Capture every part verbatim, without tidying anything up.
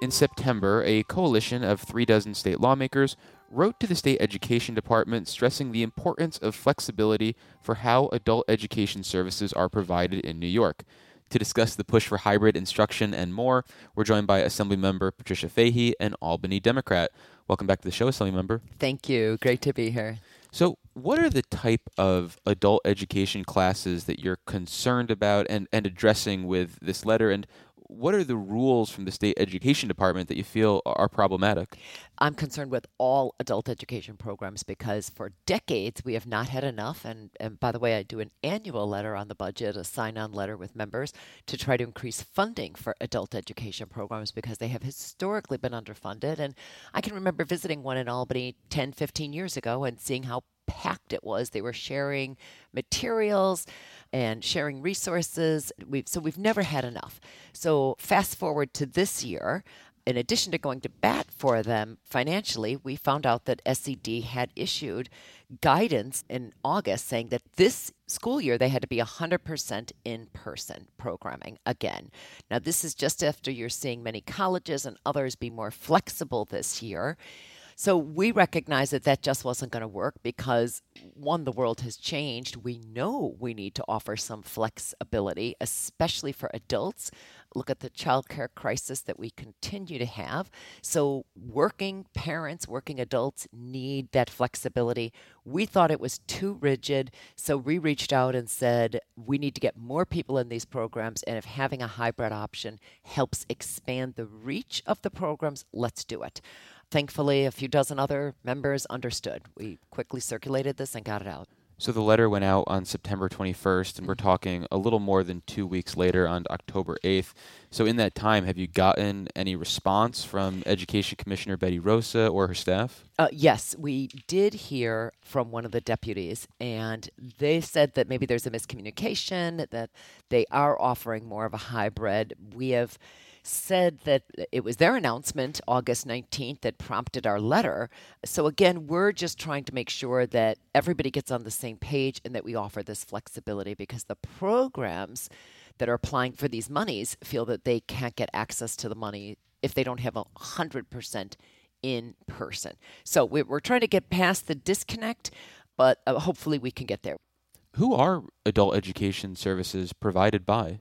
In September, a coalition of three dozen state lawmakers wrote to the state education department stressing the importance of flexibility for how adult education services are provided in New York. To discuss the push for hybrid instruction and more, we're joined by Assemblymember Patricia Fahey, an Albany Democrat. Welcome back to the show, Assemblymember. Thank you. Great to be here. So what are the type of adult education classes that you're concerned about and, and addressing with this letter? And what are the rules from the state education department that you feel are problematic? I'm concerned with all adult education programs because for decades we have not had enough. And, and by the way, I do an annual letter on the budget, a sign-on letter with members to try to increase funding for adult education programs because they have historically been underfunded. And I can remember visiting one in Albany ten, fifteen years ago and seeing how packed it was. They were sharing materials and sharing resources. We've, so we've never had enough. So fast forward to this year, in addition to going to bat for them financially, we found out that S E D had issued guidance in August saying that this school year they had to be one hundred percent in-person programming again. Now, this is just after you're seeing many colleges and others be more flexible this year. So we recognize that that just wasn't going to work because, one, the world has changed. We know we need to offer some flexibility, especially for adults. Look at the childcare crisis that we continue to have. So working parents, working adults need that flexibility. We thought it was too rigid, so we reached out and said we need to get more people in these programs, and if having a hybrid option helps expand the reach of the programs, let's do it. Thankfully, a few dozen other members understood. We quickly circulated this and got it out. So the letter went out on September twenty-first, and we're talking a little more than two weeks later on October eighth. So in that time, have you gotten any response from Education Commissioner Betty Rosa or her staff? Uh, yes, we did hear from one of the deputies, and they said that maybe there's a miscommunication, that they are offering more of a hybrid. We have said that it was their announcement, August nineteenth, that prompted our letter. So again, we're just trying to make sure that everybody gets on the same page and that we offer this flexibility because the programs that are applying for these monies feel that they can't get access to the money if they don't have a one hundred percent in person. So we're trying to get past the disconnect, but hopefully we can get there. Who are adult education services provided by?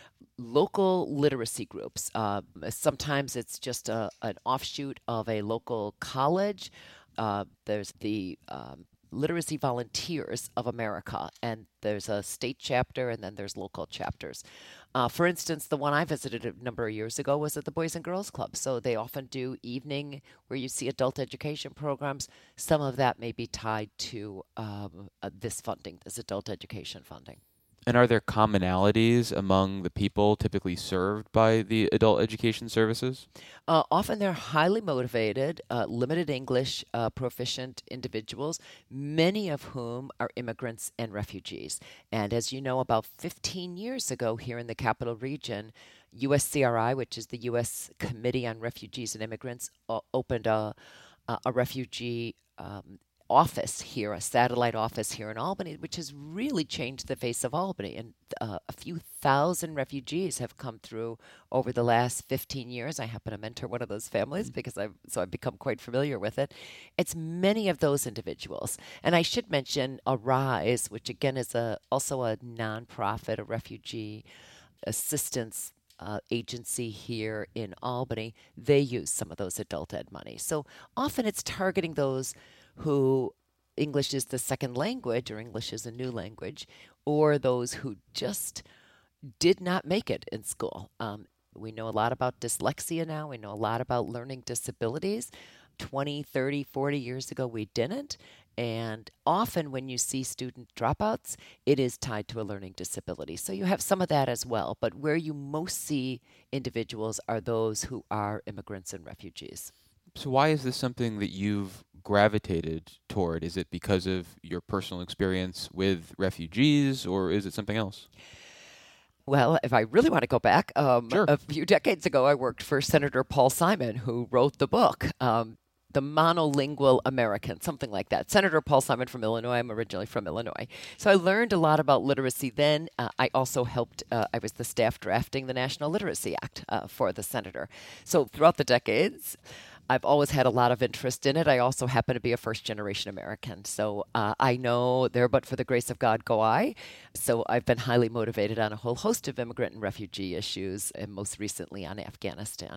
Local literacy groups. Uh, sometimes it's just a, an offshoot of a local college. Uh, there's the um, Literacy Volunteers of America, and there's a state chapter, and then there's local chapters. Uh, for instance, the one I visited a number of years ago was at the Boys and Girls Club. So they often do evening where you see adult education programs. Some of that may be tied to um, uh, this funding, this adult education funding. And are there commonalities among the people typically served by the adult education services? Uh, often they're highly motivated, uh, limited English uh, proficient individuals, many of whom are immigrants and refugees. And as you know, about fifteen years ago here in the Capital Region, U S C R I, which is the U S Committee on Refugees and Immigrants, uh, opened a, a, a refugee um office here, a satellite office here in Albany, which has really changed the face of Albany. And uh, a few thousand refugees have come through over the last fifteen years. I happen to mentor one of those families because I've so I've become quite familiar with it. It's many of those individuals. And I should mention Arise, which again is a also a nonprofit, a refugee assistance Uh, agency here in Albany. They use some of those adult ed money. So often it's targeting those who English is the second language or English is a new language, or those who just did not make it in school. Um, we know a lot about dyslexia now. We know a lot about learning disabilities. twenty, thirty, forty years ago, we didn't. And often when you see student dropouts, it is tied to a learning disability. So you have some of that as well. But where you most see individuals are those who are immigrants and refugees. So why is this something that you've gravitated toward? Is it because of your personal experience with refugees, or is it something else? Well, if I really want to go back, um, Sure. a few decades ago, I worked for Senator Paul Simon, who wrote the book. Um, the monolingual American, something like that. Senator Paul Simon from Illinois. I'm originally from Illinois. So I learned a lot about literacy then. Uh, I also helped, uh, I was the staff drafting the National Literacy Act uh, for the senator. So throughout the decades, I've always had a lot of interest in it. I also happen to be a first generation American. So uh, I know there, but for the grace of God, go I. So I've been highly motivated on a whole host of immigrant and refugee issues, and most recently on Afghanistan.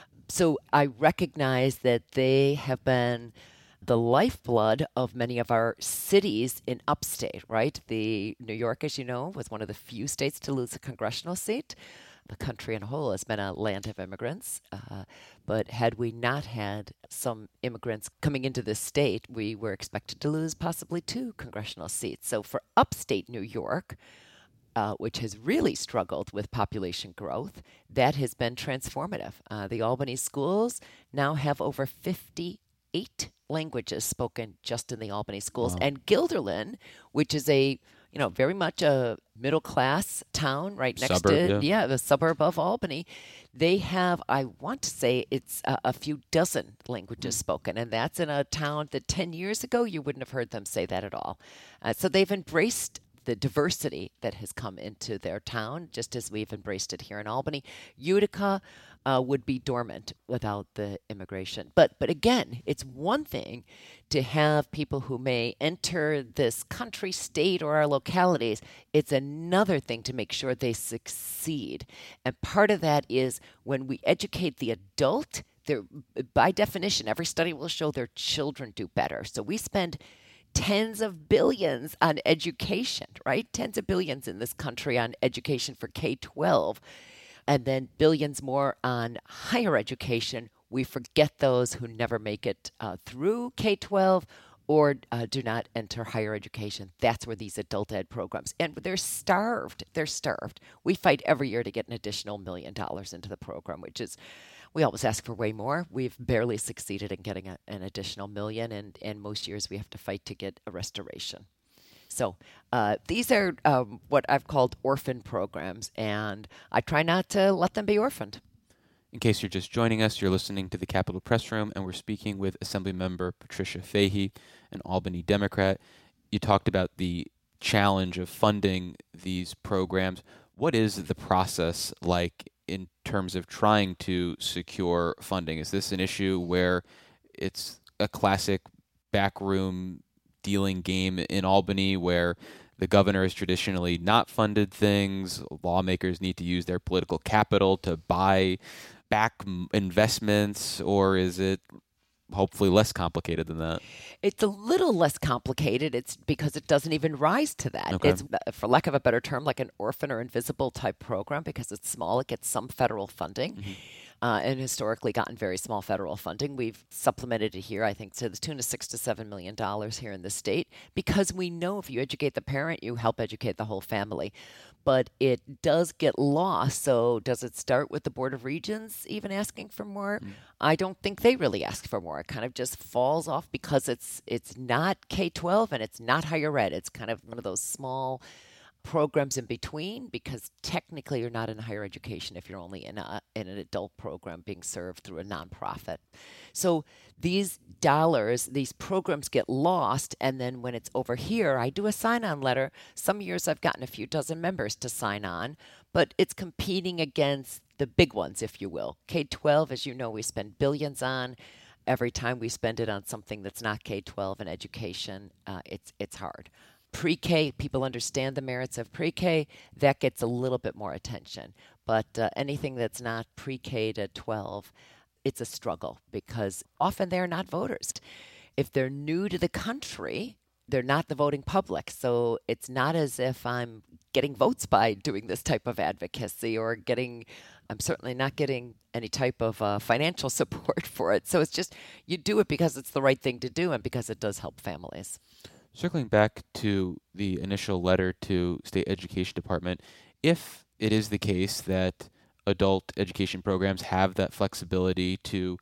So I recognize that they have been the lifeblood of many of our cities in upstate, right? The New York, as you know, was one of the few states to lose a congressional seat. The country in a whole has been a land of immigrants. Uh, but had we not had some immigrants coming into this state, we were expected to lose possibly two congressional seats. So for upstate New York, uh, which has really struggled with population growth, that has been transformative. Uh, the Albany schools now have over fifty-eight languages spoken just in the Albany schools. Wow. And Guilderland, which is a you know, very much a middle-class town right next Suburb, to, yeah. yeah, the suburb of Albany. They have, I want to say, it's a, a few dozen languages mm. spoken, and that's in a town that ten years ago you wouldn't have heard them say that at all. Uh, so they've embraced the diversity that has come into their town, just as we've embraced it here in Albany. Utica uh, would be dormant without the immigration. But but again, it's one thing to have people who may enter this country, state, or our localities. It's another thing to make sure they succeed. And part of that is when we educate the adult, they're, by definition, every study will show their children do better. So we spend tens of billions on education, right? Tens of billions in this country on education for K twelve, and then billions more on higher education. We forget those who never make it uh, through K twelve or uh, do not enter higher education. That's where these adult ed programs, and they're starved. They're starved. We fight every year to get an additional million dollars into the program, which is, we always ask for way more. We've barely succeeded in getting a, an additional million, and, and most years we have to fight to get a restoration. So uh, these are um, what I've called orphan programs, and I try not to let them be orphaned. In case you're just joining us, you're listening to the Capitol Press Room, and we're speaking with Assemblymember Patricia Fahey, an Albany Democrat. You talked about the challenge of funding these programs. What is the process like in terms of trying to secure funding? Is this an issue where it's a classic backroom dealing game in Albany where the governor has traditionally not funded things, lawmakers need to use their political capital to buy back investments, or is it hopefully less complicated than that? It's a little less complicated. It's because it doesn't even rise to that. Okay. It's, for lack of a better term, like an orphan or invisible type program because it's small. It gets some federal funding. Mm-hmm. Uh, and historically gotten very small federal funding. We've supplemented it here, I think, to the tune of six to seven million dollars here in the state, because we know if you educate the parent, you help educate the whole family. But it does get lost. So does it start with the Board of Regents even asking for more? Mm. I don't think they really ask for more. It kind of just falls off because it's it's not K twelve and it's not higher ed. It's kind of one of those small programs in between, because technically you're not in higher education if you're only in a in an adult program being served through a nonprofit. So these dollars, these programs get lost, and then when it's over here, I do a sign-on letter. Some years I've gotten a few dozen members to sign on, but it's competing against the big ones, if you will. K twelve, as you know, we spend billions on. Every time we spend it on something that's not K twelve and education, uh, it's it's hard. Pre-K, people understand the merits of pre-K. That gets a little bit more attention. But uh, anything that's not pre-K to twelve, it's a struggle because often they're not voters. If they're new to the country, they're not the voting public. So it's not as if I'm getting votes by doing this type of advocacy or getting, I'm certainly not getting any type of uh, financial support for it. So it's just, you do it because it's the right thing to do and because it does help families. Circling back to the initial letter to State Education Department, if it is the case that adult education programs have that flexibility to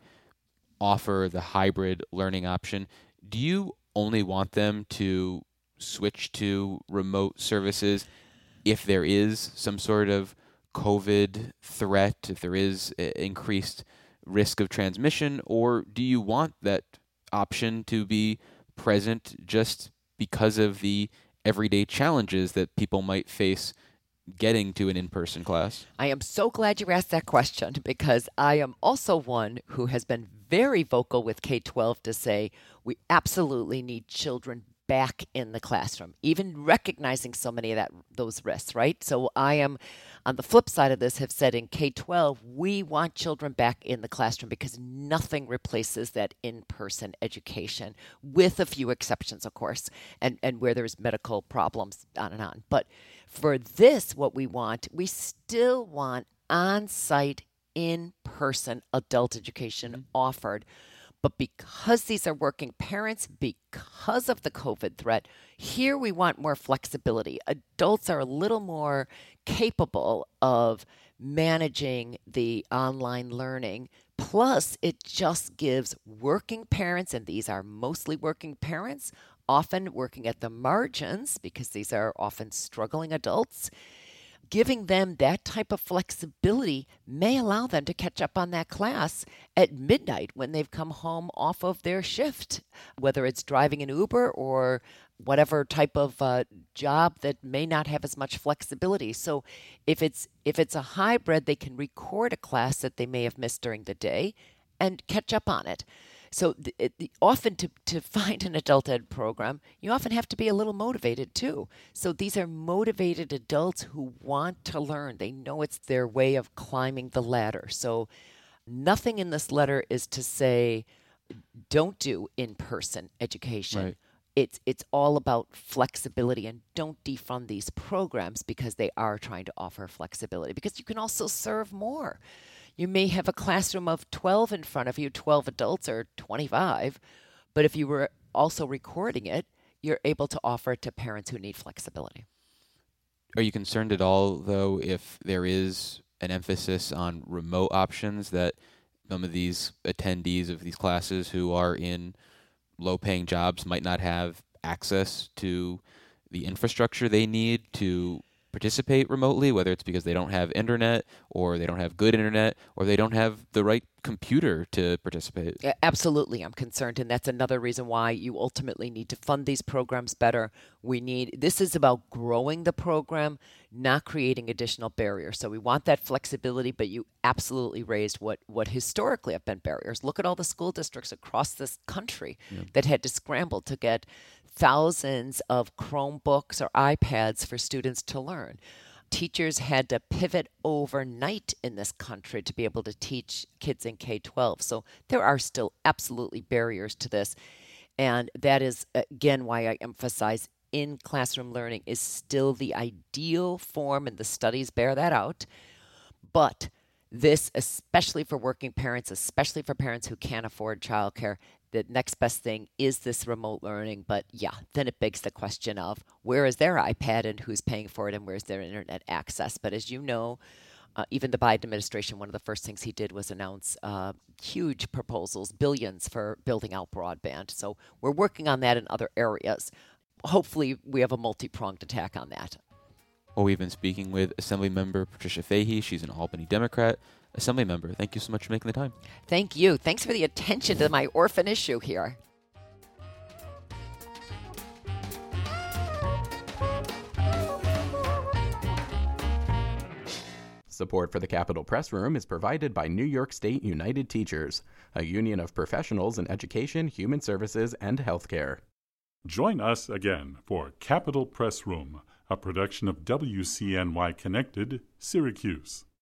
offer the hybrid learning option, do you only want them to switch to remote services if there is some sort of COVID threat, if there is increased risk of transmission, or do you want that option to be present just because of the everyday challenges that people might face getting to an in-person class? I am so glad you asked that question because I am also one who has been very vocal with K twelve to say we absolutely need children back in the classroom, even recognizing so many of that those risks, right? So I am, on the flip side of this, have said in K twelve, we want children back in the classroom because nothing replaces that in-person education, with a few exceptions, of course, and, and where there's medical problems, on and on. But for this, what we want, we still want on-site, in-person adult education mm-hmm. offered. But because these are working parents, because of the COVID threat, here we want more flexibility. Adults are a little more capable of managing the online learning. Plus, it just gives working parents, and these are mostly working parents, often working at the margins because these are often struggling adults, giving them that type of flexibility may allow them to catch up on that class at midnight when they've come home off of their shift, whether it's driving an Uber or whatever type of uh, job that may not have as much flexibility. So if it's if it's a hybrid, they can record a class that they may have missed during the day and catch up on it. So the, it, the, often to, to find an adult ed program, you often have to be a little motivated too. So these are motivated adults who want to learn. They know it's their way of climbing the ladder. So nothing in this letter is to say, don't do in-person education. Right. It's it's all about flexibility, and don't defund these programs because they are trying to offer flexibility, because you can also serve more. You may have a classroom of twelve in front of you, twelve adults or twenty-five, but if you were also recording it, you're able to offer it to parents who need flexibility. Are you concerned at all, though, if there is an emphasis on remote options, that some of these attendees of these classes who are in low-paying jobs might not have access to the infrastructure they need to participate remotely, whether it's because they don't have internet or they don't have good internet or they don't have the right computer to participate? Absolutely, I'm concerned, and that's another reason why you ultimately need to fund these programs better. We need, this is about growing the program, not creating additional barriers. So we want that flexibility, but you absolutely raised what, what historically have been barriers. Look at all the school districts across this country yeah. that had to scramble to get thousands of Chromebooks or iPads for students to learn. Teachers had to pivot overnight in this country to be able to teach kids in K twelve. So there are still absolutely barriers to this. And that is, again, why I emphasize in-classroom learning is still the ideal form, and the studies bear that out. But this, especially for working parents, especially for parents who can't afford childcare, the next best thing is this remote learning. But yeah, then it begs the question of where is their iPad and who's paying for it and where's their internet access. But as you know, uh, even the Biden administration, one of the first things he did was announce uh, huge proposals, billions for building out broadband. So we're working on that in other areas. Hopefully we have a multi-pronged attack on that. Well, we've been speaking with Assemblymember Patricia Fahey. She's an Albany Democrat. Assemblymember, thank you so much for making the time. Thank you. Thanks for the attention to my orphan issue here. Support for the Capitol Press Room is provided by New York State United Teachers, a union of professionals in education, human services, and healthcare. Join us again for Capitol Press Room, a production of W C N Y Connected, Syracuse.